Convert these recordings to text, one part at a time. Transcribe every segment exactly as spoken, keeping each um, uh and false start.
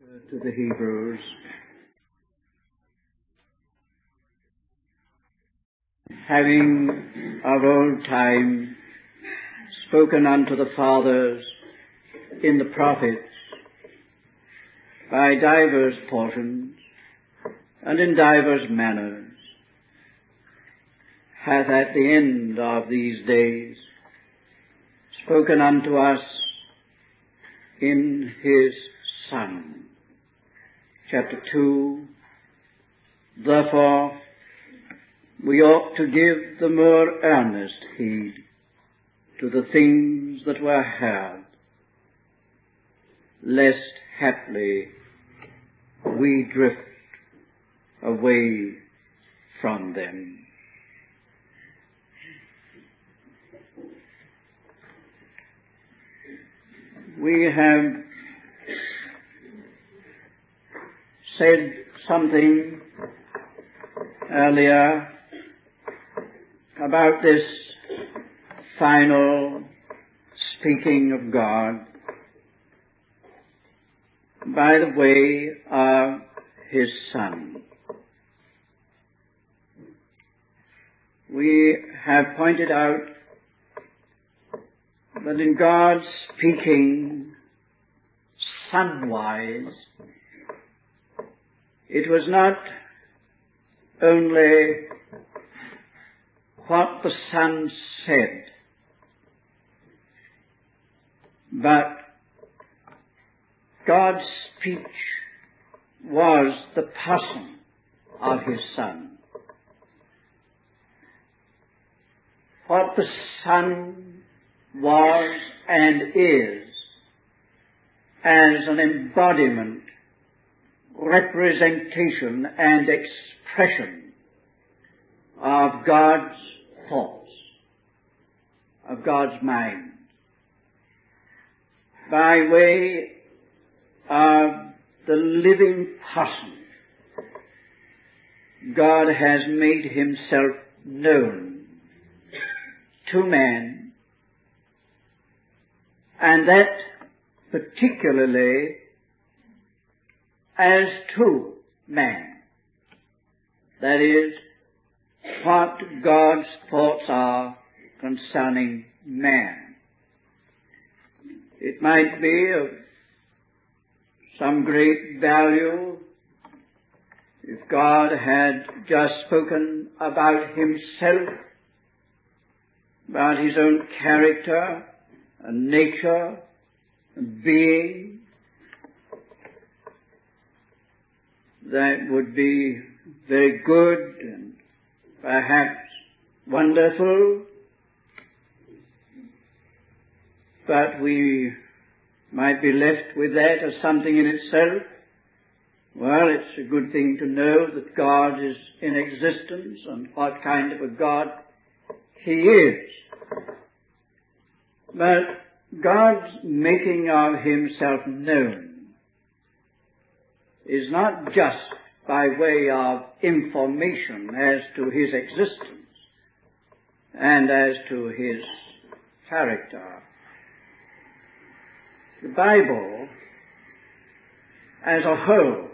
To the Hebrews, having of old time spoken unto the fathers in the prophets by divers portions and in divers manners, hath at the end of these days spoken unto us in his Son. Chapter two, therefore we ought to give the more earnest heed to the things that were heard, lest haply we drift away from them. We have said something earlier about this final speaking of God by the way of his Son. We have pointed out that in God speaking Son-wise, it was not only what the Son said, but God's speech was the person of his Son. What the Son was and is as an embodiment, representation and expression of God's thoughts, of God's mind, by way of the living person. God has made himself known to man, and that particularly as to man. That is, what God's thoughts are concerning man. It might be of some great value if God had just spoken about himself, about his own character and nature and being. That would be very good and perhaps wonderful, but we might be left with that as something in itself. Well, it's a good thing to know that God is in existence and what kind of a God he is. But God's making of himself known is not just by way of information as to his existence and as to his character. The Bible as a whole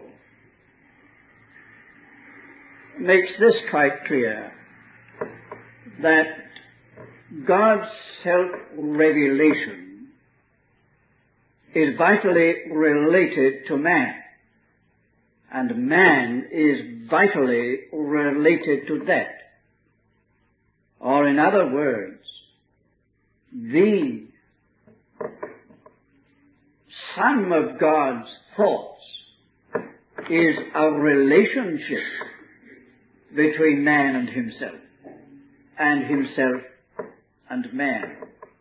makes this quite clear, that God's self-revelation is vitally related to man, and man is vitally related to that. Or in other words, the sum of God's thoughts is a relationship between man and himself, and himself and man.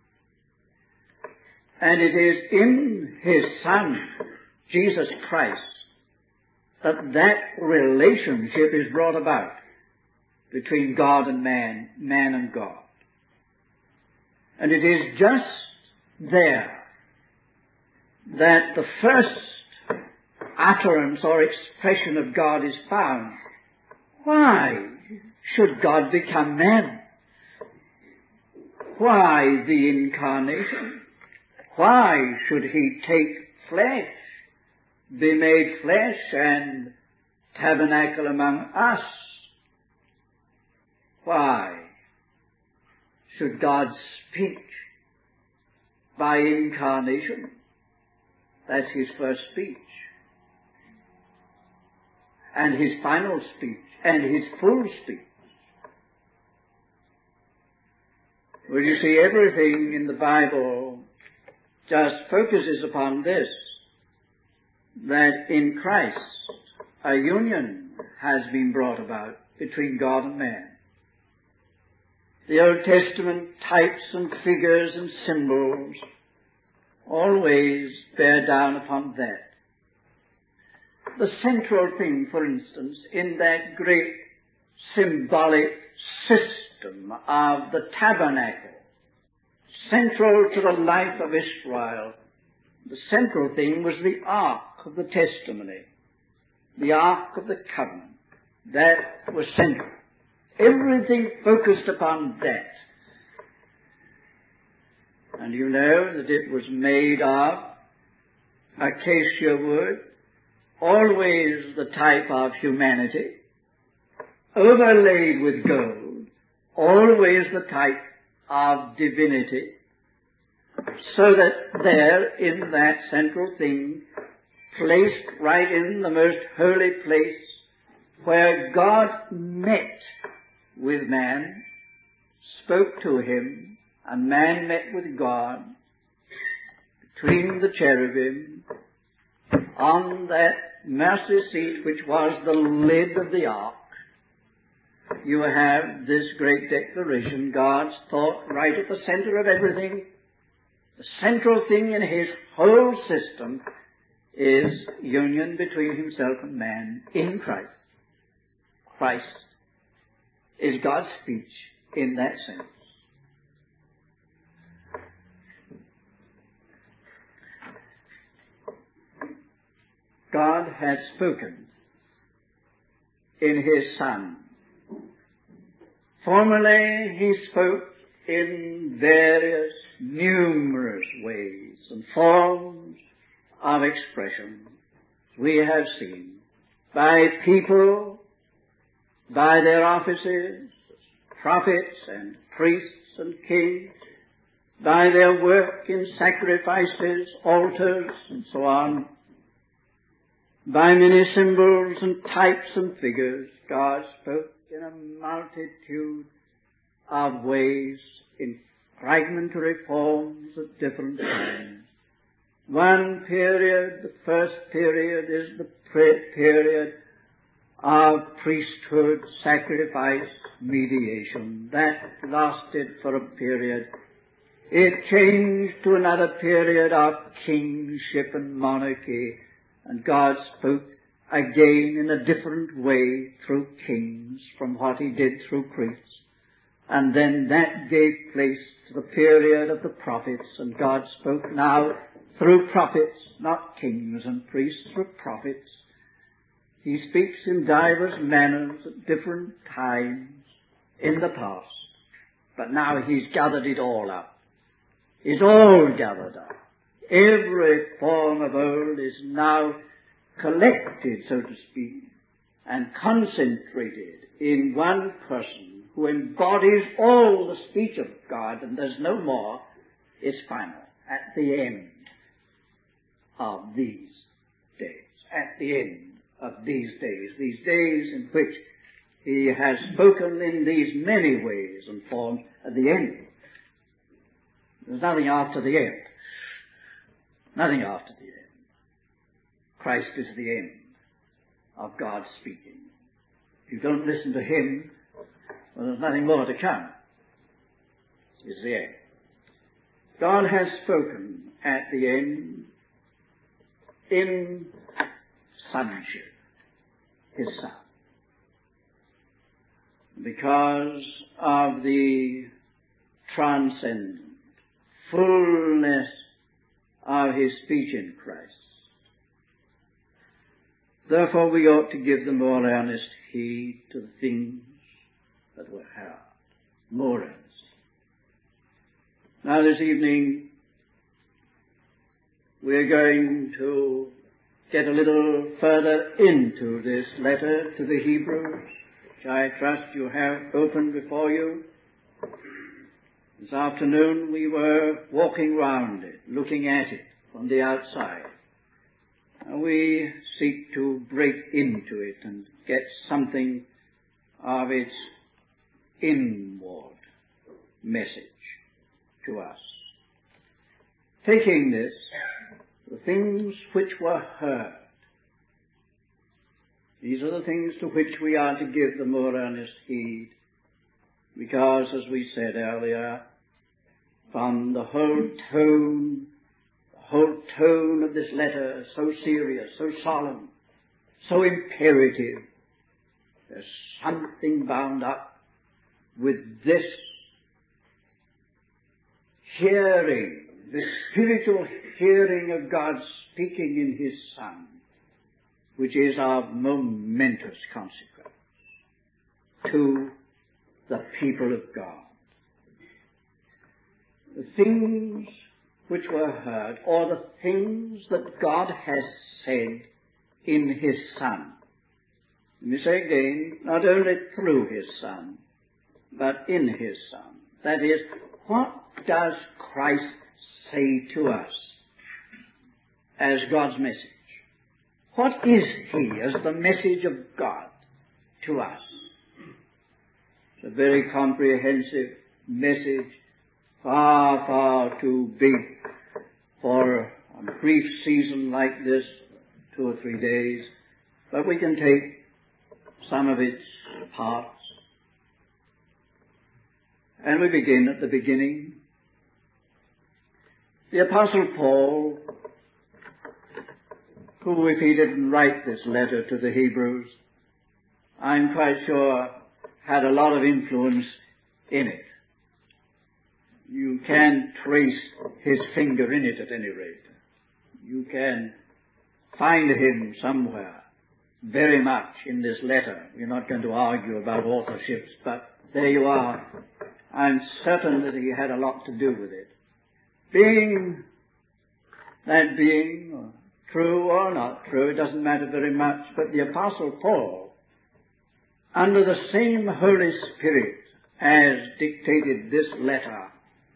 And it is in his Son, Jesus Christ, that that relationship is brought about between God and man, man and God. And it is just there that the first utterance or expression of God is found. Why should God become man? Why the incarnation? Why should he take flesh? be made flesh and tabernacle among us. Why should God speak by incarnation? That's his first speech, and his final speech, and his full speech. Well, you see, everything in the Bible just focuses upon this, that in Christ a union has been brought about between God and man. The Old Testament types and figures and symbols always bear down upon that. The central thing, for instance, in that great symbolic system of the tabernacle, central to the life of Israel, the central thing was the Ark of the Testimony, the Ark of the Covenant. That was central. Everything focused upon that. And you know that it was made of acacia wood, always the type of humanity, overlaid with gold, always the type of divinity, so that there in that central thing, placed right in the most holy place, where God met with man, spoke to him, and man met with God, between the cherubim, on that mercy seat which was the lid of the ark, you have this great declaration, God's thought right at the center of everything. The central thing in his whole system is union between himself and man in Christ. Christ is God's speech in that sense. God has spoken in his Son. Formerly he spoke in various, numerous ways and forms of expression. We have seen by people, by their offices, prophets and priests and kings, by their work in sacrifices, altars, and so on, by many symbols and types and figures, God spoke in a multitude of ways, in fragmentary forms at different times. One period, the first period, is the period of priesthood, sacrifice, mediation. That lasted for a period. It changed to another period of kingship and monarchy, and God spoke again in a different way through kings from what he did through priests. And then that gave place to the period of the prophets, and God spoke now through prophets, not kings and priests, through prophets. He speaks in divers manners at different times in the past, but now he's gathered it all up. It's all gathered up. Every form of old is now collected, so to speak, and concentrated in one person who embodies all the speech of God, and there's no more. It's final, at the end of these days. At the end of these days. These days in which he has spoken in these many ways and forms, at the end. There's nothing after the end. Nothing after the end. Christ is the end of God's speaking. If you don't listen to him, well, there's nothing more to come. It's the end. God has spoken at the end in sonship, his Son. Because of the transcendent fullness of his speech in Christ. Therefore we ought to give the more earnest heed to the things that were heard. More earnest. Now this evening we are going to get a little further into this letter to the Hebrews, which I trust you have open before you. This afternoon we were walking round it, looking at it from the outside. And we seek to break into it and get something of its inward message to us. Taking this, the things which were heard, these are the things to which we are to give the more earnest heed, because, as we said earlier, from the whole tone, the whole tone of this letter, so serious, so solemn, so imperative, there's something bound up with this hearing, the spiritual hearing of God speaking in His Son, which is of momentous consequence to the people of God. The things which were heard, or the things that God has said in His Son. Let me say again, not only through His Son, but in His Son. That is, what does Christ say to us as God's message? What is He as the message of God to us? It's a very comprehensive message, far, far too big for a brief season like this, two or three days, but we can take some of its parts. And we begin at the beginning. The Apostle Paul, who, if he didn't write this letter to the Hebrews, I'm quite sure had a lot of influence in it. You can trace his finger in it at any rate. You can find him somewhere, very much in this letter. We're not going to argue about authorships, but there you are. I'm certain that he had a lot to do with it. Being, that being true or not true, it doesn't matter very much, but the Apostle Paul, under the same Holy Spirit as dictated this letter,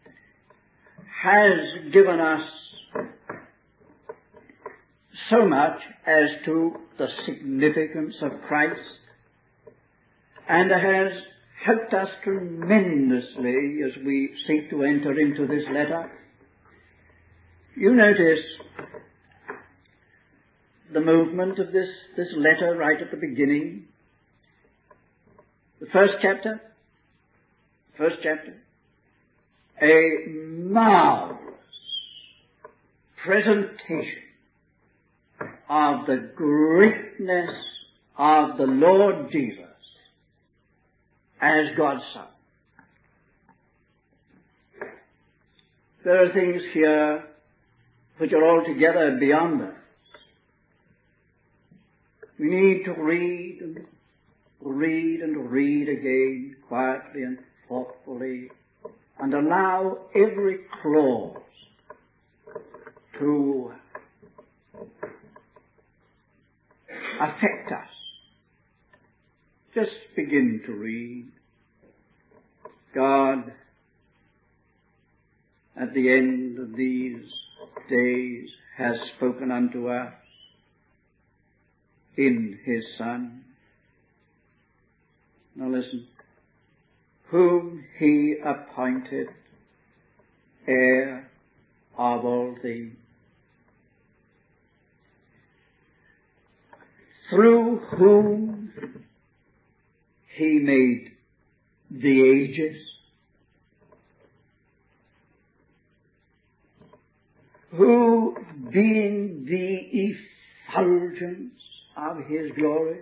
has given us so much as to the significance of Christ, and has helped us tremendously as we seek to enter into this letter. You notice the movement of this, this letter right at the beginning. The first chapter, first chapter, a marvelous presentation of the greatness of the Lord Jesus as God's Son. There are things here which are altogether beyond us. We need to read and read and read again, quietly and thoughtfully, and allow every clause to affect us. Just begin to read. God, at the end of these days, has spoken unto us in His Son. Now listen. Whom He appointed heir of all things, through whom He made the ages, who, being the effulgence of His glory,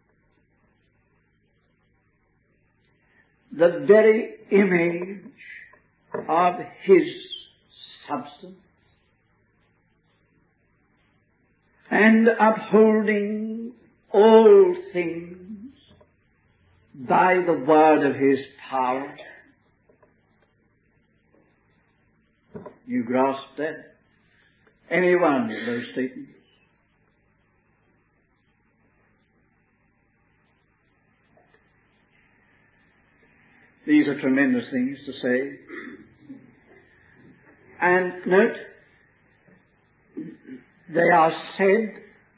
the very image of His substance, and upholding all things by the word of His power. You grasp that? Any one of those statements? These are tremendous things to say. And note, they are said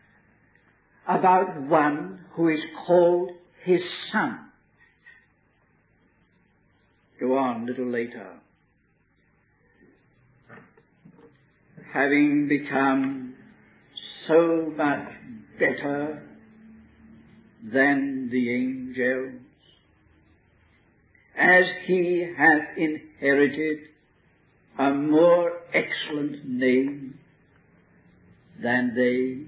about one who is called his Son. Go on a little later. Having become so much better than the angels, as he hath inherited a more excellent name than they.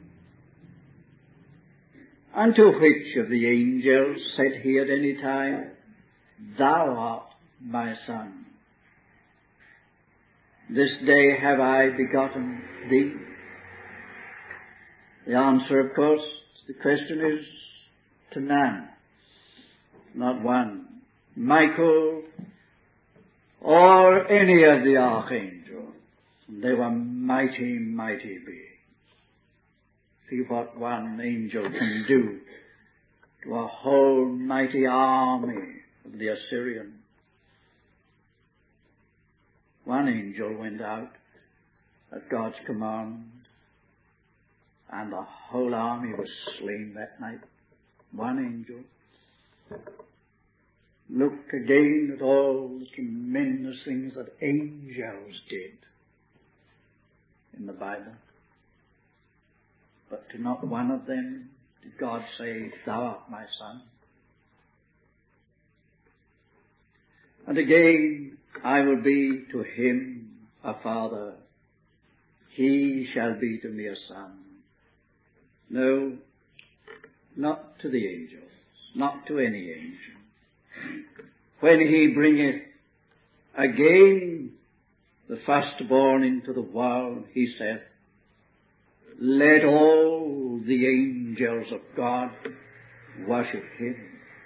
Unto which of the angels said he at any time, Thou art my Son, this day have I begotten thee? The answer, of course, the question is to none, not one. Michael or any of the archangels. They were mighty, mighty beings. See what one angel can do to a whole mighty army of the Assyrians. One angel went out at God's command, and the whole army was slain that night. One angel. Look again at all the tremendous things that angels did in the Bible. But to not one of them did God say, Thou art my Son. And again, I will be to him a father. He shall be to me a son. No, not to the angels, not to any angel. When he bringeth again the firstborn into the world, he saith, Let all the angels of God worship him.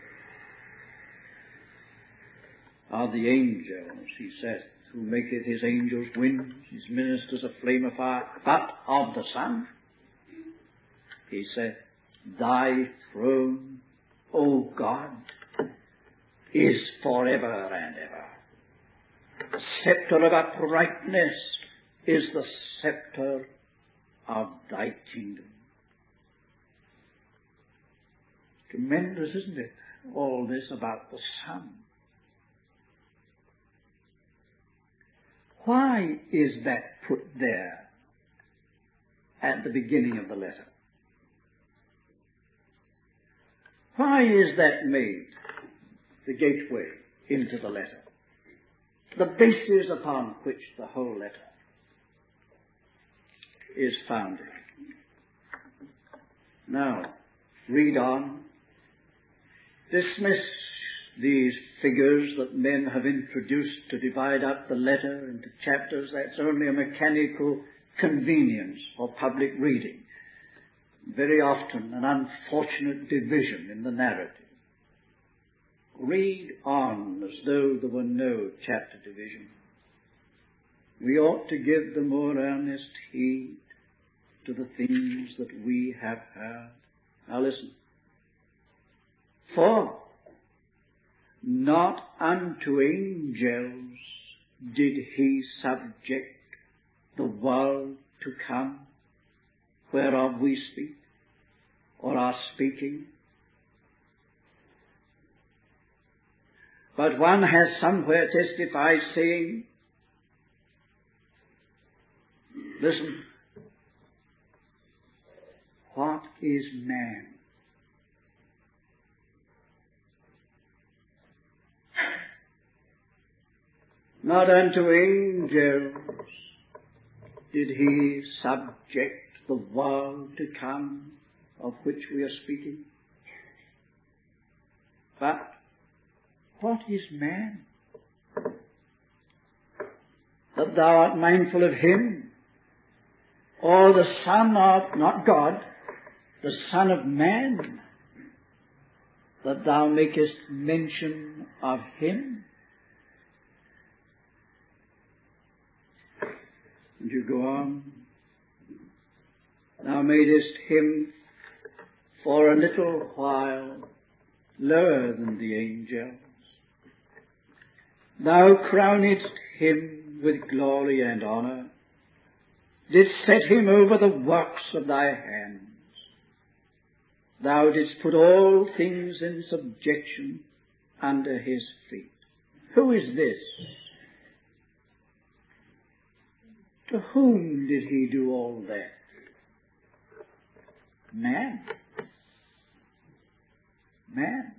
Are the angels, he saith, who maketh his angels winds, his ministers a flame of fire, but of the Son, he saith, Thy throne, O God, is forever and ever. The scepter of uprightness is the scepter of thy kingdom. Tremendous, isn't it? All this about the Son. Why is that put there at the beginning of the letter? Why is that made the gateway into the letter? The basis upon which the whole letter is founded. Now, read on. Dismiss these figures that men have introduced to divide up the letter into chapters. That's only a mechanical convenience for public reading. Very often an unfortunate division in the narrative. Read on as though there were no chapter division. We ought to give the more earnest heed to the things that we have heard. Now listen. For not unto angels did he subject the world to come, whereof we speak, or are speaking. But one has somewhere testified, saying, listen, what is man? Not unto angels did he subject the world to come, of which we are speaking. But what is man? That thou art mindful of him, or the Son of, not God, the Son of Man, that thou makest mention of him? And you go on. Thou madest him for a little while lower than the angels, Thou crownedst him with glory and honour, didst set him over the works of thy hands. Thou didst put all things in subjection under his feet. Who is this? To whom did he do all that? Man. Man.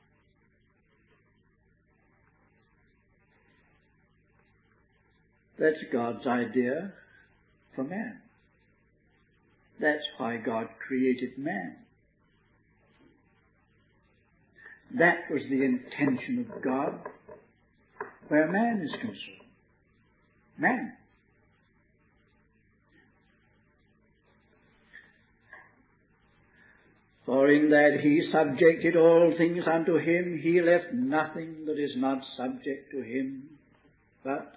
That's God's idea for man. That's why God created man. That was the intention of God where man is concerned. Man. For in that he subjected all things unto him, he left nothing that is not subject to him. But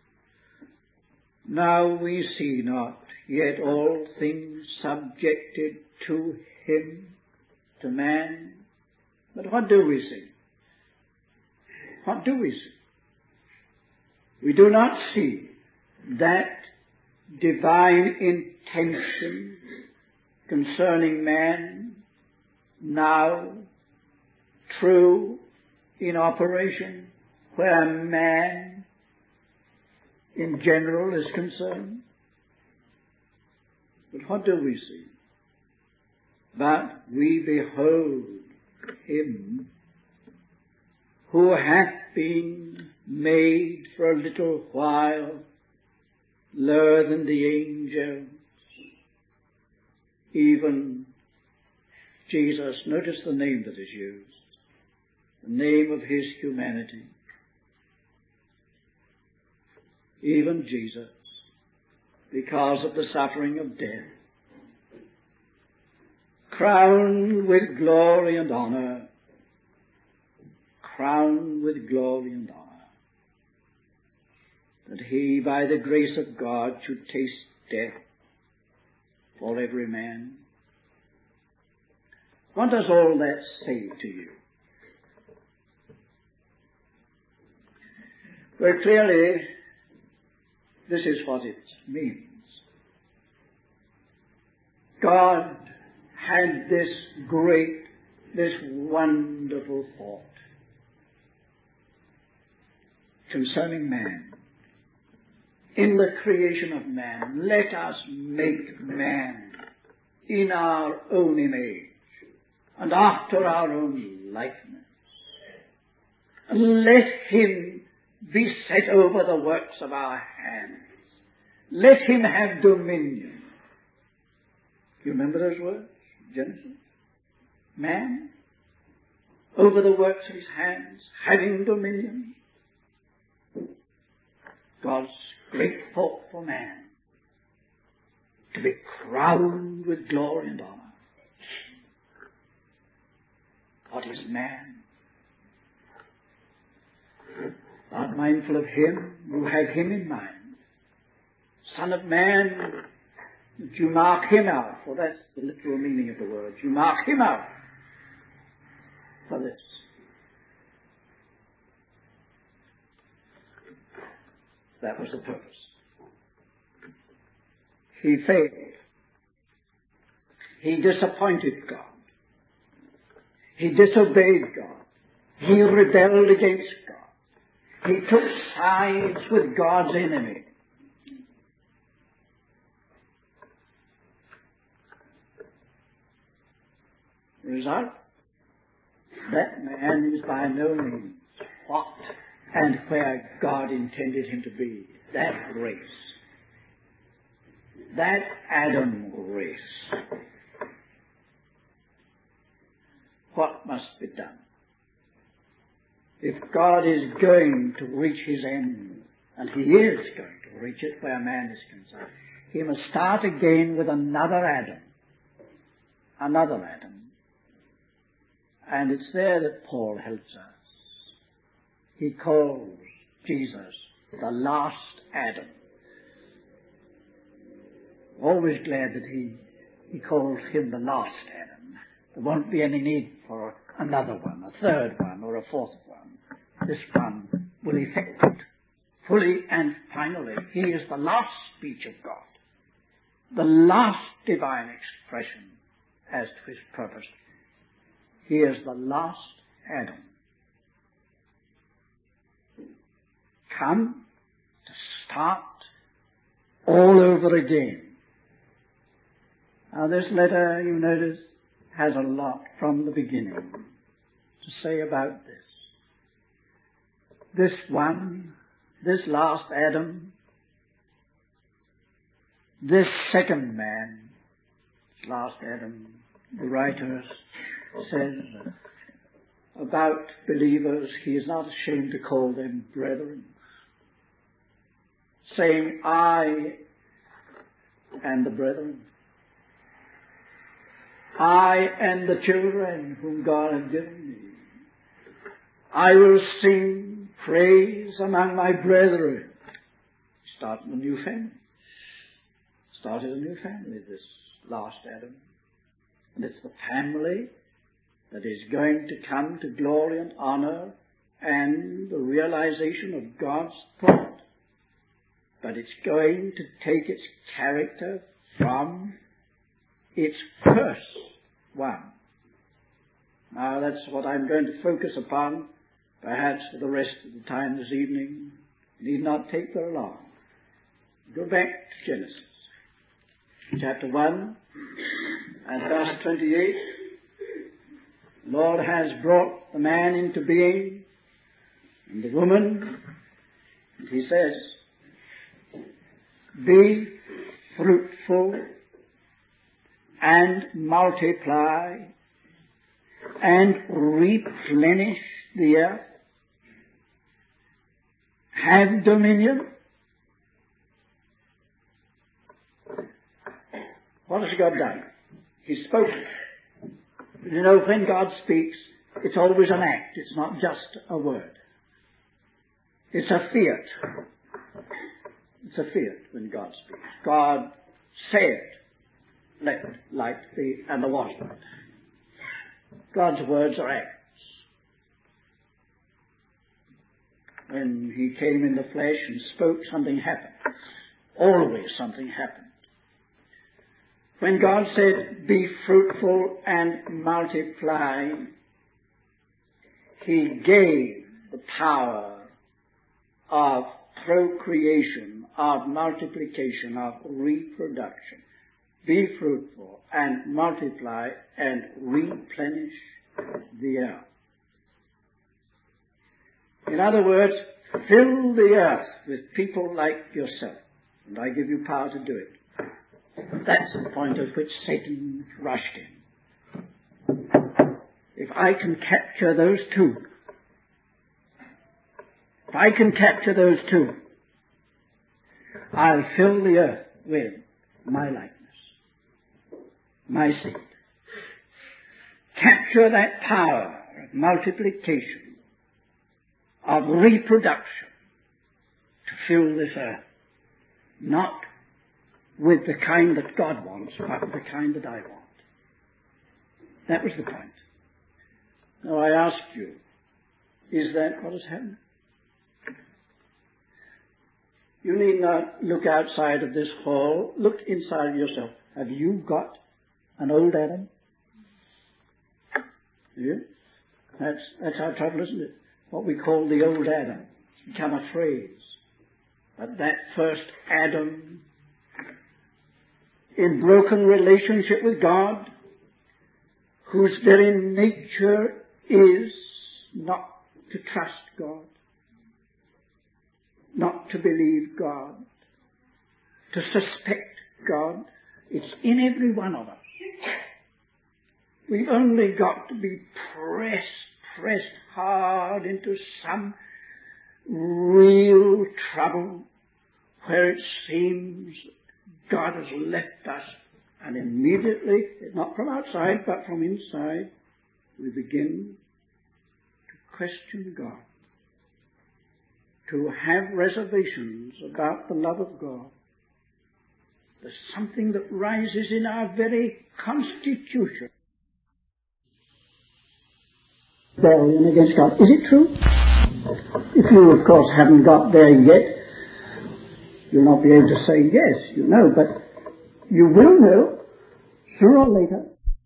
now we see not yet all things subjected to him, to man. But what do we see? What do we see? We do not see that divine intention concerning man now true in operation where man in general is concerned. But what do we see? But we behold him who hath been made for a little while lower than the angels, even Jesus. Notice the name that is used, the name of his humanity. Even Jesus, because of the suffering of death, crowned with glory and honor, crowned with glory and honor, that he, by the grace of God, should taste death for every man. What does all that say to you? Well, clearly, this is what it means. God had this great, this wonderful thought concerning man. In the creation of man, let us make man in our own image and after our own likeness. And let him be set over the works of our hands. Let him have dominion. You remember those words? Genesis. Man, over the works of his hands, having dominion. God's great thought for man, to be crowned with glory and honor. What is man? Art mindful of him? You have him in mind. Son of man, that you mark him out, for that's the literal meaning of the word. You mark him out for this. That was the purpose. He failed. He disappointed God. He disobeyed God. He rebelled against God. He took sides with God's enemy. The result? That man is by no means what and where God intended him to be. That race. That Adam race. What must be done? If God is going to reach his end, and he is going to reach it where man is concerned, he must start again with another Adam. Another Adam. And it's there that Paul helps us. He calls Jesus the last Adam. Always glad that he, he calls him the last Adam. There won't be any need for another one, a third one, or a fourth one. This one will effect it fully and finally. He is the last speech of God, the last divine expression as to his purpose. He is the last Adam. Come to start all over again. Now this letter, you notice, has a lot from the beginning to say about this. This one, this last Adam, this second man, last Adam, the writer says about believers, he is not ashamed to call them brethren, saying, I and the brethren, I and the children whom God has given me, I will sing praise among my brethren. Started a new family. Started a new family, this last Adam. And it's the family that is going to come to glory and honor and the realization of God's thought. But it's going to take its character from its first one. Now that's what I'm going to focus upon, perhaps for the rest of the time this evening. It need not take very long. Go back to Genesis, chapter one, and verse twenty-eight. The Lord has brought the man into being, and the woman, and he says, be fruitful and multiply and replenish the earth, have dominion. What has God done? He spoke. You know, when God speaks, it's always an act. It's not just a word. It's a fiat. It's a fiat when God speaks. God said, let light be, and there was light. God's words are acts. When he came in the flesh and spoke, something happened. Always something happened. When God said, be fruitful and multiply, he gave the power of procreation, of multiplication, of reproduction. Be fruitful and multiply and replenish the earth. In other words, fill the earth with people like yourself, and I give you power to do it. That's the point at which Satan rushed in. If I can capture those two, if I can capture those two, I'll fill the earth with my likeness, my seed. Capture that power of multiplication, of reproduction, to fill this earth, not with the kind that God wants, but the kind that I want. That was the point. Now I ask you, is that what has happened? You need not look outside of this hall. Look inside of yourself. Have you got an old Adam? Yeah? That's, that's our trouble, isn't it? What we call the old Adam. It's become a phrase. But that first Adam, in broken relationship with God, whose very nature is not to trust God, not to believe God, to suspect God. It's in every one of us. We've only got to be pressed, pressed hard into some real trouble where it seems God has left us, and immediately, not from outside, but from inside, we begin to question God, to have reservations about the love of God. There's something that rises in our very constitution. Rebellion against God. Is it true? If you, of course, haven't got there yet, you'll not be able to say yes, you know, but you will know sooner or later.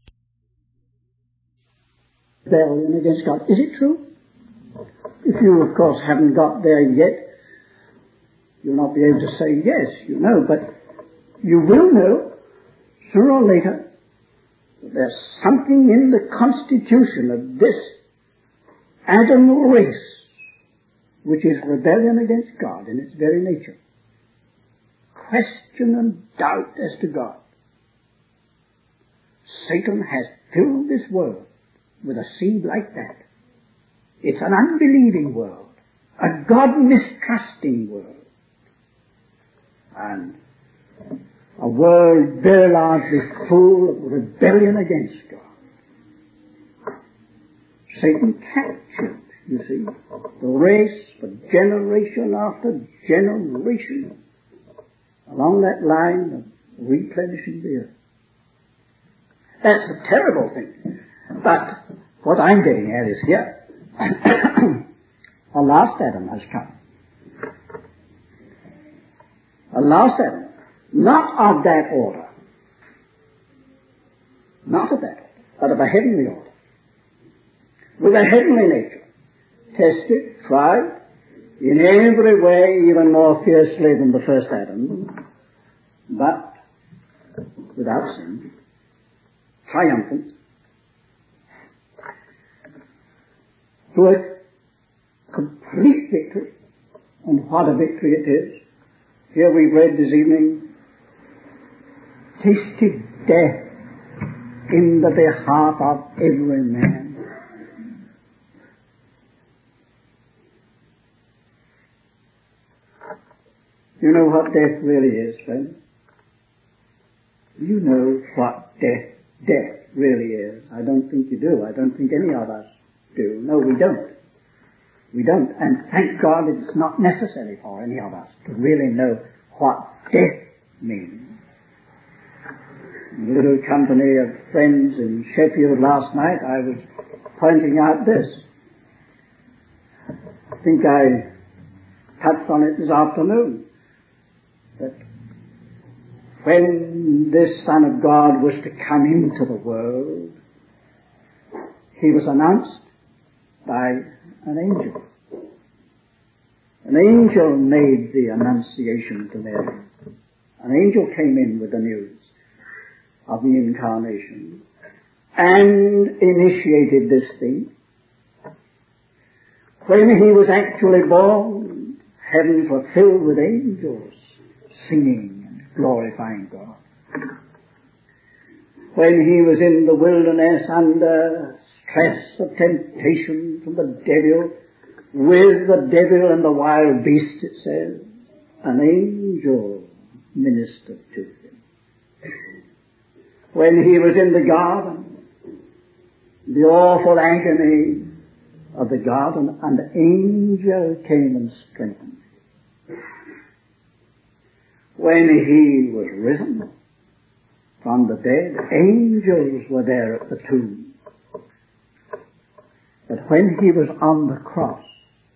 Rebellion against God. Is it true? If you, of course, haven't got there yet, you'll not be able to say yes, you know, but you will know sooner or later that there's something in the constitution of this Adam race which is rebellion against God in its very nature. Question and doubt as to God. Satan has filled this world with a seed like that. It's an unbelieving world, a God-mistrusting world, and a world very largely full of rebellion against God. Satan captured, you see, the race for generation after generation along that line of replenishing the earth. That's a terrible thing. But what I'm getting at is here, a last Adam has come. A last Adam, not of that order, not of that order, but of a heavenly order, with a heavenly nature, tested, tried, in every way even more fiercely than the first Adam, but without sin, triumphant, to a complete victory. And what a victory it is. Here we've read this evening, tasted death in the behalf of every man. You know what death really is, friends? You know what death, death really is. I don't think you do. I don't think any of us do. No, we don't. We don't. And thank God it's not necessary for any of us to really know what death means. In a little company of friends in Sheffield last night, I was pointing out this. I think I touched on it this afternoon. That when this Son of God was to come into the world, he was announced by an angel. An angel made the annunciation to Mary. An angel came in with the news of the incarnation and initiated this thing. When he was actually born, heavens were filled with angels singing and glorifying God. When he was in the wilderness under stress of temptation from the devil, with the devil and the wild beast, it says, an angel ministered to him. When he was in the garden, the awful agony of the garden, an angel came and strengthened him. When he was risen from the dead, angels were there at the tomb. But when he was on the cross,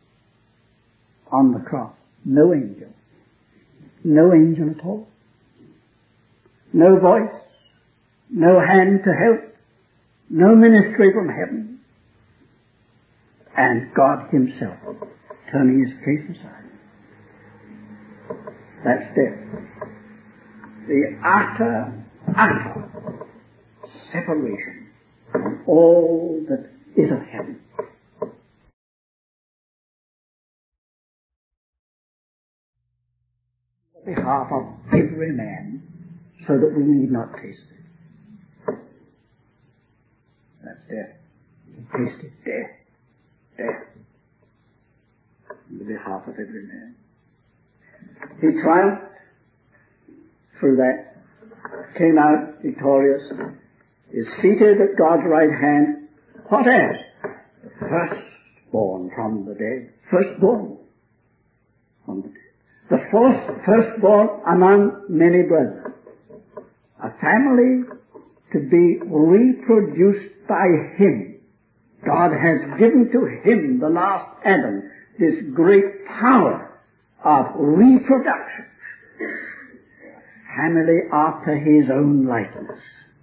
on the cross, no angel, no angel at all, no voice, no hand to help, no ministry from heaven, and God himself turning his face aside. That's death. The utter, utter separation from all that is of heaven. On behalf of every man, so that we need not taste it. That's death. He tasted death. Death. On behalf of every man. He triumphed through that, came out victorious, is seated at God's right hand. What as? The firstborn from the dead. Firstborn from the dead. The first, firstborn among many brethren. A family to be reproduced by him. God has given to him, the last Adam, this great power of reproduction. Family after his own likeness.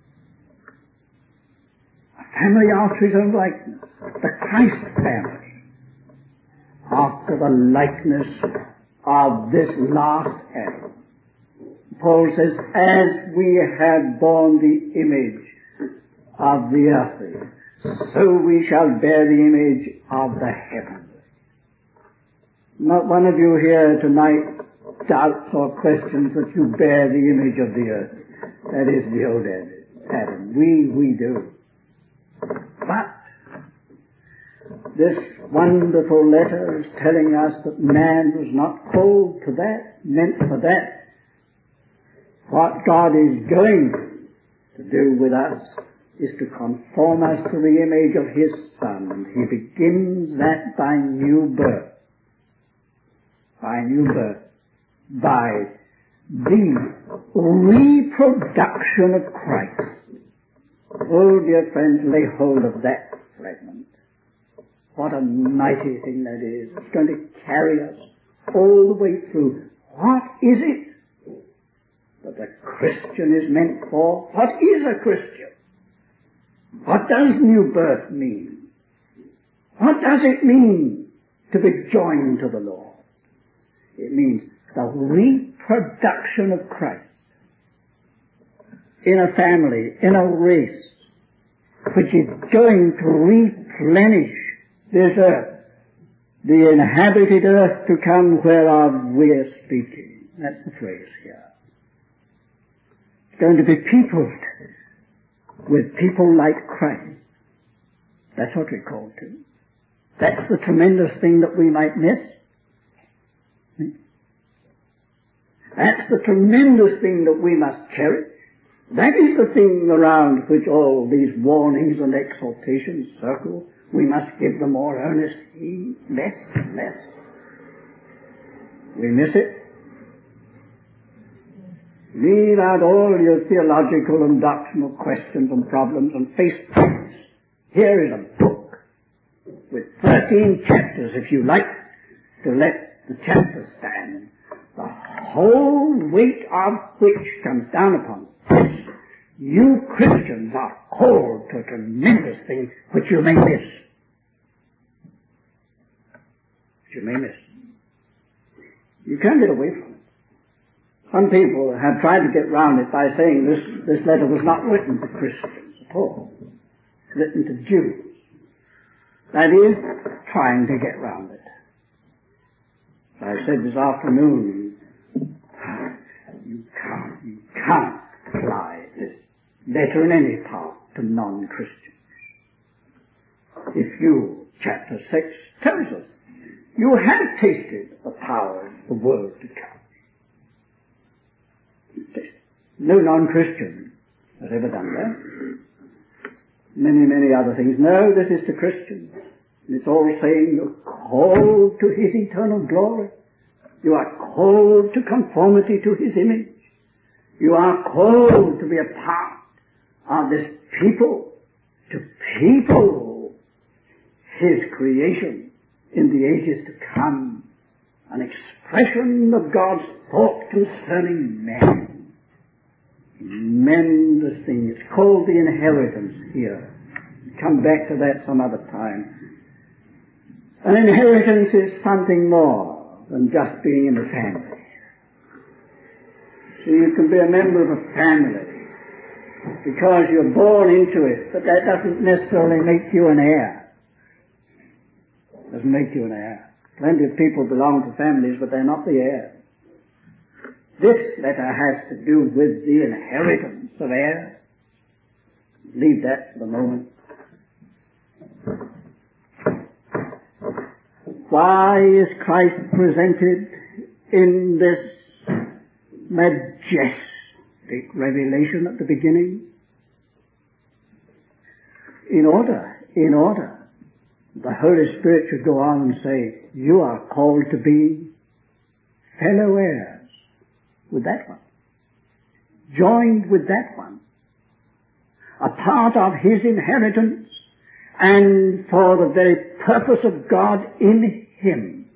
A family after his own likeness. The Christ family. After the likeness of this last Adam. Paul says, as we have borne the image of the earthly, so we shall bear the image of the heavenly. Not one of you here tonight doubts or questions that you bear the image of the earth. That is the old Adam. We, we do. But this wonderful letter is telling us that man was not called to that, meant for that. What God is going to do with us is to conform us to the image of His Son. He begins that by new birth. By new birth. By the reproduction of Christ. Oh, dear friends, lay hold of that fragment. What a mighty thing that is. It's going to carry us all the way through. What is it that a Christian is meant for? What is a Christian? What does new birth mean? What does it mean to be joined to the Lord? It means the reproduction of Christ in a family, in a race, which is going to replenish this earth, the inhabited earth to come whereof we are speaking. That's the phrase here. It's going to be peopled with people like Christ. That's what we're called to. That's the tremendous thing that we might miss. That's the tremendous thing that we must cherish. That is the thing around which all these warnings and exhortations circle. We must give them more earnest heed, less and less. We miss it. Leave out all your theological and doctrinal questions and problems and face facts. Here is a book with thirteen chapters, if you like, to let the chapters stand. The whole weight of which comes down upon us. You Christians are called to a tremendous thing which you may miss. Which you may miss. You can't get away from it. Some people have tried to get round it by saying this, this letter was not written to Christians at all. It's written to Jews. That is, trying to get round it. As I said this afternoon, you can't, you can't apply this letter in any part to non-Christians. If you, chapter six tells us, you have tasted the power of the world to come. No non-Christian has ever done that. Many, many other things. No, this is to Christians. It's all saying you're called to His eternal glory. You are called to conformity to His image. You are called to be a part of this people, to people His creation in the ages to come. An expression of God's thought concerning men. Tremendous thing. It's called the inheritance here. Come back to that some other time. An inheritance is something more than just being in a family. So you can be a member of a family because you're born into it, but that doesn't necessarily make you an heir. Doesn't make you an heir. Plenty of people belong to families, but they're not the heirs. This letter has to do with the inheritance of heirs. Leave that for the moment. Why is Christ presented in this majestic revelation at the beginning? In order, in order, the Holy Spirit should go on and say, you are called to be fellow heirs with that one. Joined with that one. A part of His inheritance and for the very purpose of God in Him.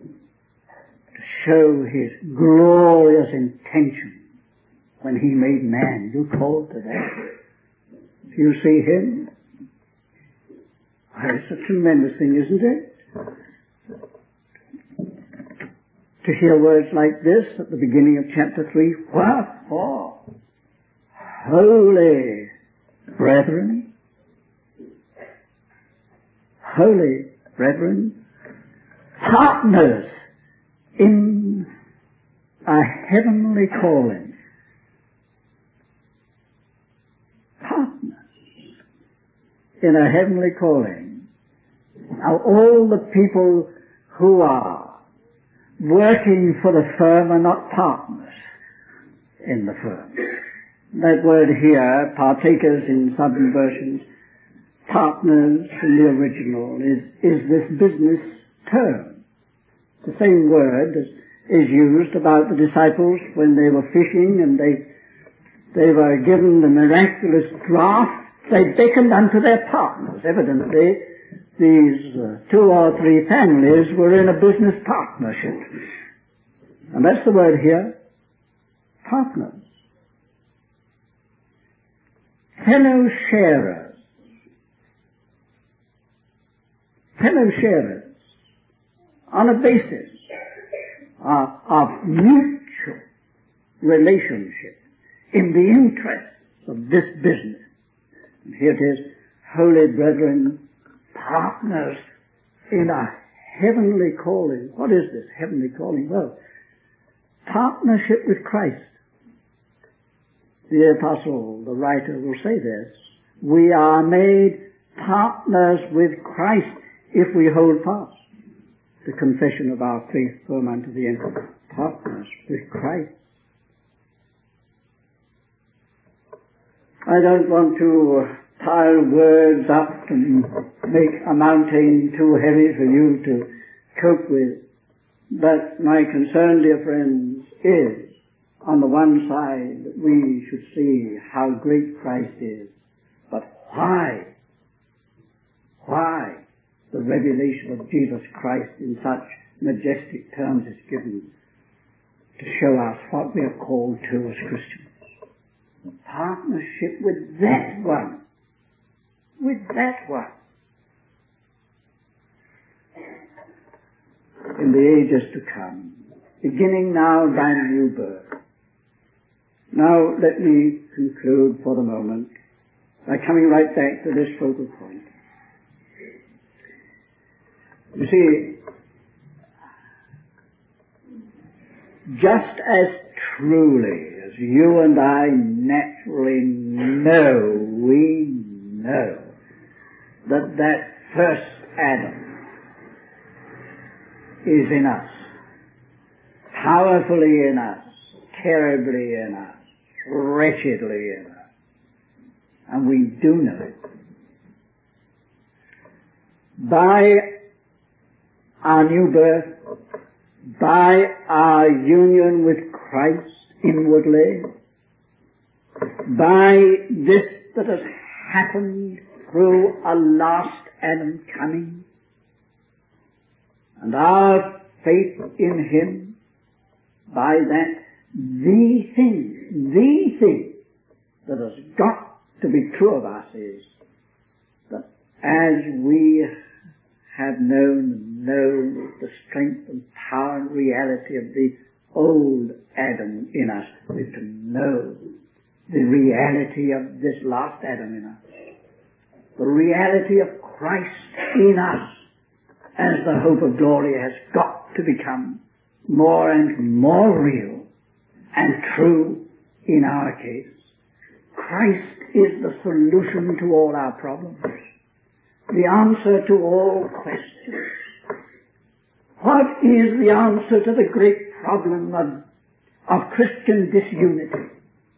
show His glorious intention when He made man. You called to that. Do you see Him? Well, it's a tremendous thing, isn't it? To hear words like this at the beginning of chapter three. Wherefore, holy brethren, holy brethren, partners in a heavenly calling. Partners in a heavenly calling. Now all the people who are working for the firm are not partners in the firm. That word here, partakers in some versions, partners in the original, is, is this business term. The same word is, is used about the disciples when they were fishing and they, they were given the miraculous draught. They beckoned unto their partners. Evidently, these uh, two or three families were in a business partnership. And that's the word here, partners. Fellow sharers. Fellow sharers on a basis of, of mutual relationship in the interests of this business. And here it is, holy brethren, partners in a heavenly calling. What is this heavenly calling? Well, partnership with Christ. The apostle, the writer, will say this. We are made partners with Christ if we hold fast the confession of our faith firm unto the end. Partners with Christ. I don't want to pile words up and make a mountain too heavy for you to cope with. But my concern, dear friends, is on the one side that we should see how great Christ is. But why? Why the revelation of Jesus Christ in such majestic terms is given? To show us what we are called to as Christians. Partnership with that one. With that one. In the ages to come, beginning now thy new birth. Now let me conclude for the moment by coming right back to this focal point. You see, just as truly as you and I naturally know, we know that that first Adam is in us, powerfully in us, terribly in us, wretchedly in us, and we do know it. By our new birth, by our union with Christ inwardly, by this that has happened through a last Adam coming, and our faith in Him, by that, the thing, the thing that has got to be true of us is that as we have known and known the strength and power and reality of the old Adam in us, we're to know the reality of this last Adam in us. The reality of Christ in us as the hope of glory has got to become more and more real and true in our case. Christ is the solution to all our problems, the answer to all questions. What is the answer to the great problem of, of Christian disunity?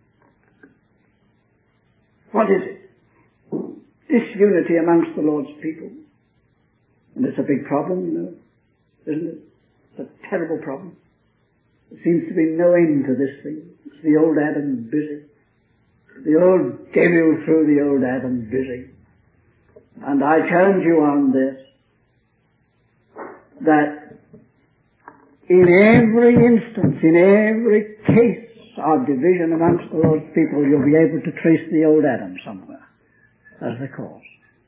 What is it? Disunity amongst the Lord's people. And it's a big problem, you know, isn't it? It's a terrible problem. There seems to be no end to this thing. It's the old Adam busy. The old devil through the old Adam busy. And I challenge you on this, that in every instance, in every case of division amongst the Lord's people, you'll be able to trace the old Adam somewhere as the cause.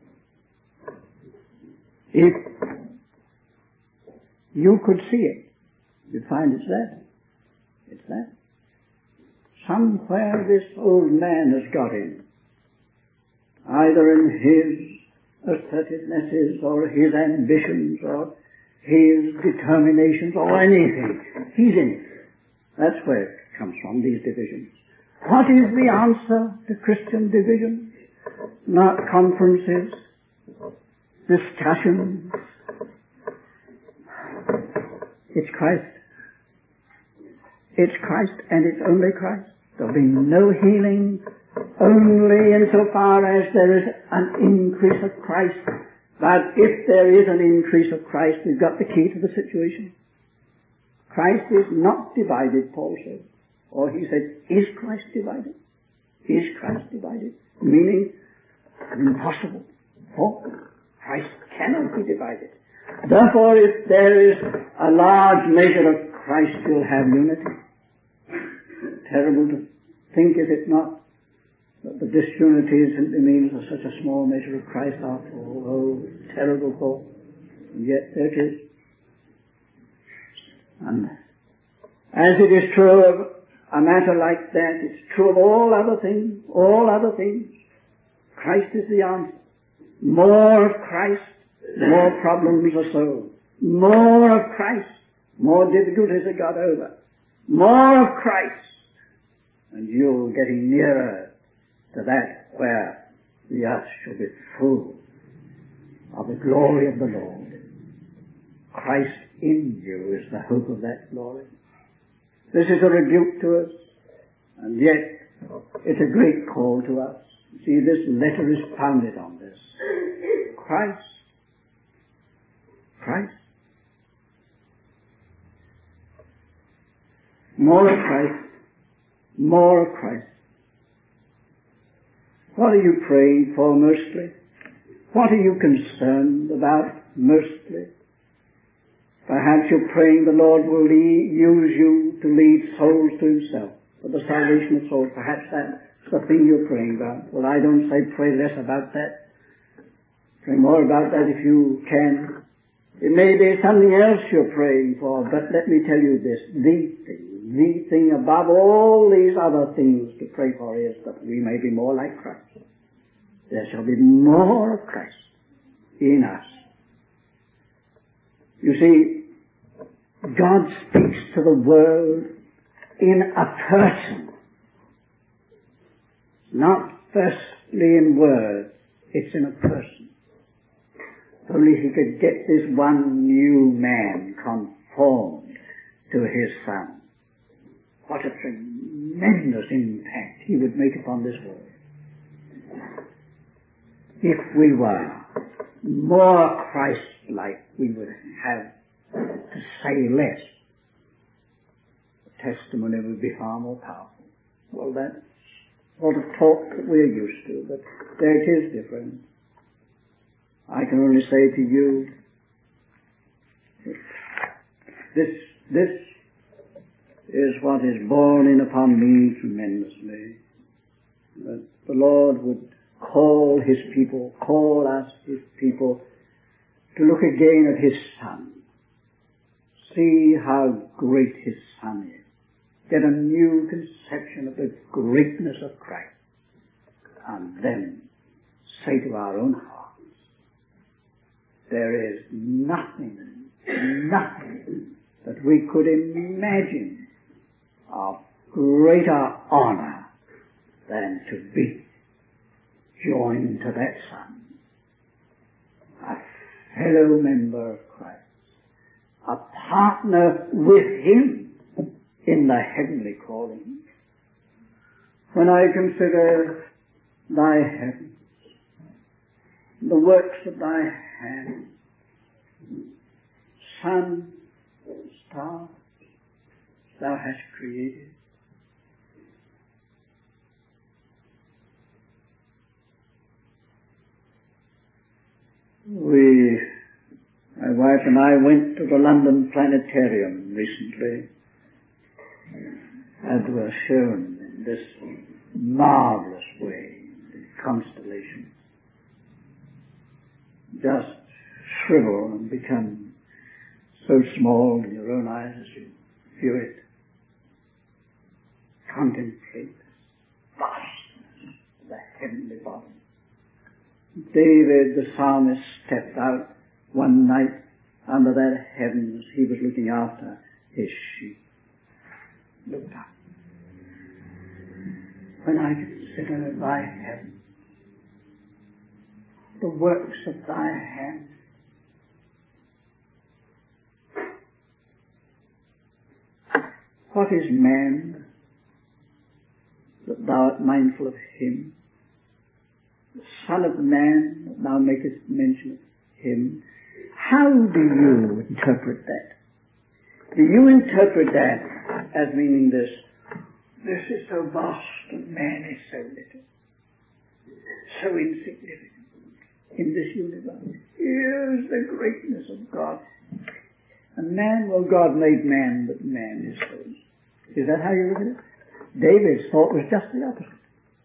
If you could see it, you'd find it's there. It's there. Somewhere this old man has got in, either in his assertivenesses or his ambitions or his determinations or anything. He's in it. That's where it comes from, these divisions. What is the answer to Christian division? Not conferences, discussions. It's Christ. It's Christ and it's only Christ. There'll be no healing only insofar as there is an increase of Christ. But if there is an increase of Christ, we've got the key to the situation. Christ is not divided, Paul said. Or he said, is Christ divided? Is Christ divided? Meaning, impossible. For Christ cannot be divided. Therefore, if there is a large measure of Christ, you'll have unity. Terrible to think, is it not, that the disunity simply means such a small measure of Christ after all. Oh, terrible thought. And yet there it is. And as it is true of a matter like that, it's true of all other things, all other things. Christ is the answer. More of Christ, more problems are solved. More of Christ, more difficulties are got over. More of Christ, and you're getting nearer to that where the earth shall be full of the glory of the Lord. Christ in you is the hope of that glory. This is a rebuke to us, and yet it's a great call to us. See, this letter is founded on this. Christ. Christ. More of Christ. More of Christ. What are you praying for mostly? What are you concerned about mostly? Perhaps you're praying the Lord will lead, use you to lead souls to Himself, for the salvation of souls. Perhaps that's the thing you're praying about. Well, I don't say pray less about that. Pray more about that if you can. It may be something else you're praying for, but let me tell you this, the thing, the thing above all these other things to pray for is that we may be more like Christ. There shall be more of Christ in us. You see, God speaks to the world in a person. Not firstly in words, it's in a person. If only He could get this one new man conformed to His Son. What a tremendous impact He would make upon this world. If we were more Christ-like, we would have to say less. The testimony would be far more powerful. Well, that's sort of talk that we're used to, but there it is different. I can only say to you, this, this is what is borne in upon me tremendously, that the Lord would call His people, call us, His people, to look again at His Son. See how great His Son is. Get a new conception of the greatness of Christ. And then say to our own hearts, there is nothing, nothing that we could imagine of greater honor than to be joined to that Son, a fellow member of Christ, a partner with Him in the heavenly calling. When I consider Thy heavens, the works of Thy hands, sun, stars, Thou hast created, we, I My wife and I went to the London Planetarium recently and were shown this marvelous way, the constellations just shrivel and become so small in your own eyes as you view it. Contemplate the vastness of the heavenly body. David the psalmist stepped out one night under that heavens. He was looking after his sheep. Looked up. When I consider thy heaven, the works of thy hand, what is man that thou art mindful of him? The Son of Man that thou makest mention of him. How do you interpret that? Do you interpret that as meaning this? This is so vast and man is so little, so insignificant in this universe. Here's the greatness of God. And man, well, God made man, but man is so. Is that how you look at it? David's thought was just the opposite.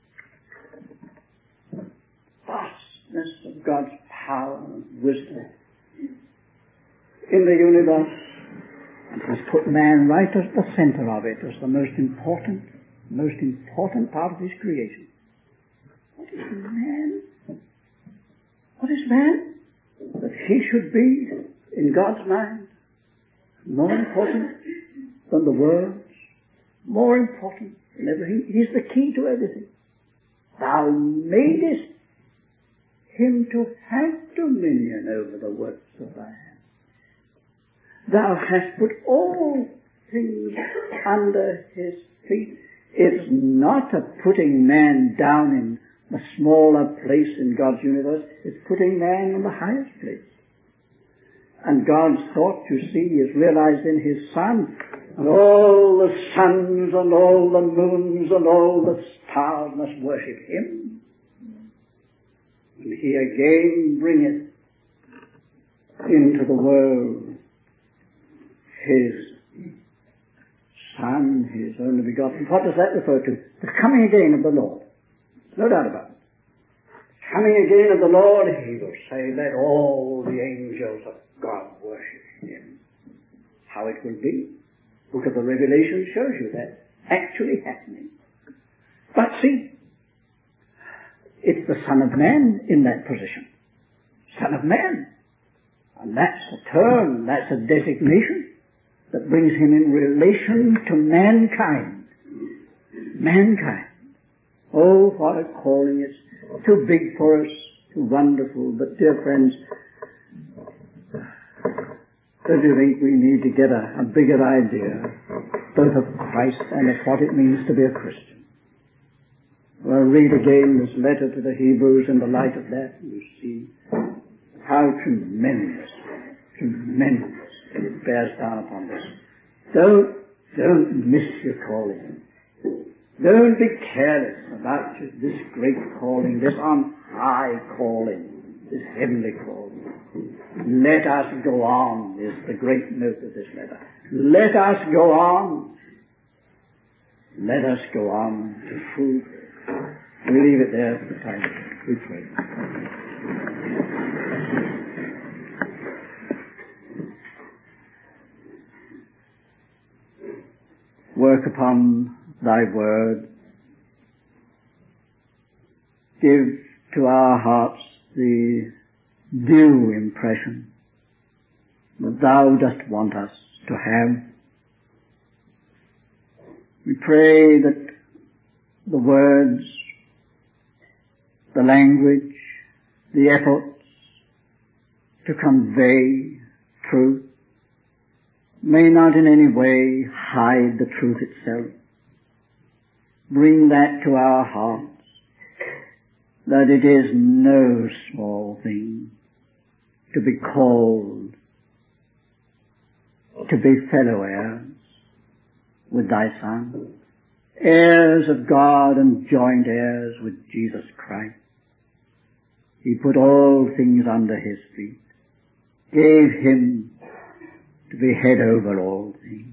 Vastness of God's power and wisdom in the universe. And he's put man right at the center of it as the most important, most important part of his creation. What is man? What is man? That he should be, in God's mind, more important than the worlds, more important than everything. He's the key to everything. Thou madest him to have dominion over the works of thy hand. Thou hast put all things under his feet. It's not a putting man down in a smaller place in God's universe. It's putting man in the highest place. And God's thought, you see, is realized in his Son. And all the suns and all the moons and all the stars must worship him. And he again bringeth into the world his Son, his only begotten. What does that refer to? The coming again of the Lord. No doubt about it. Coming again of the Lord, he will say, let all the angels of God worship him. How it will be. Book of the Revelation shows you that actually happening. But see, it's the Son of Man in that position. Son of Man. And that's a term, that's a designation that brings him in relation to mankind. Mankind. Oh, what a calling. It's too big for us, too wonderful. But dear friends, don't you think we need to get a, a bigger idea both of Christ and of what it means to be a Christian? Well, read again this letter to the Hebrews in the light of that, and you see how tremendous, tremendous it bears down upon this. Don't, don't miss your calling. Don't be careless about this great calling, this on high calling, this heavenly calling. Let us go on is the great note of this letter. Let us go on. Let us go on to food. We leave it there for the time. We pray. Work upon thy word. Give to our hearts the due impression that thou dost want us to have. We pray that the words, the language, the efforts to convey truth may not in any way hide the truth itself. Bring that to our hearts, that it is no small thing to be called to be fellow heirs with thy Son, heirs of God and joint heirs with Jesus Christ. He put all things under his feet. gave him to be head over all things.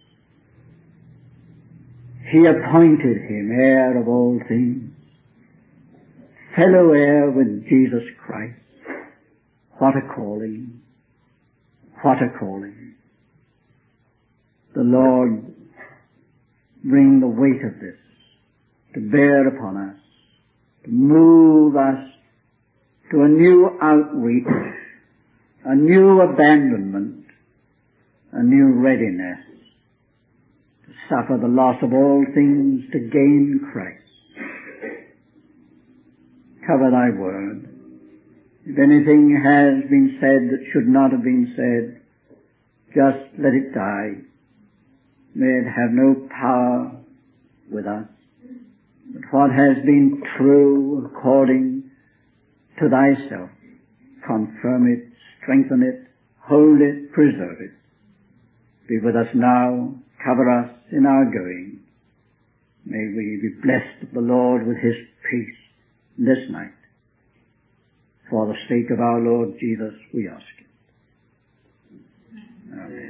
He appointed him heir of all things, fellow heir with Jesus Christ. What a calling! What a calling! The Lord bring the weight of this to bear upon us, to move us to a new outreach, a new abandonment, a new readiness to suffer the loss of all things to gain Christ. Cover thy word. If anything has been said that should not have been said, just let it die. May it have no power with us. But what has been true according to thyself, confirm it, strengthen it, hold it, preserve it. Be with us now, cover us in our going. May we be blessed of the Lord with his peace this night. For the sake of our Lord Jesus, we ask it. Amen.